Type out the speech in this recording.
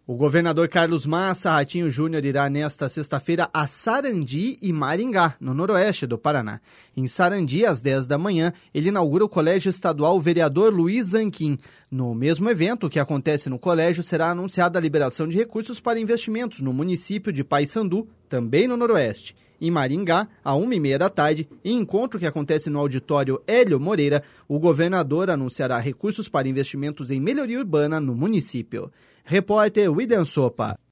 O governador Carlos Massa Ratinho Júnior irá nesta sexta-feira a Sarandi e Maringá, no noroeste do Paraná. Em Sarandi, às 10 da manhã, ele inaugura o Colégio Estadual Vereador Luiz Zanquim. No mesmo evento que acontece no colégio, será anunciada a liberação de recursos para investimentos no município de Paysandu, também no noroeste. Em Maringá, às 1h30 da tarde, em encontro que acontece no auditório Hélio Moreira, o governador anunciará recursos para investimentos em melhoria urbana no município. Repórter William Sopa.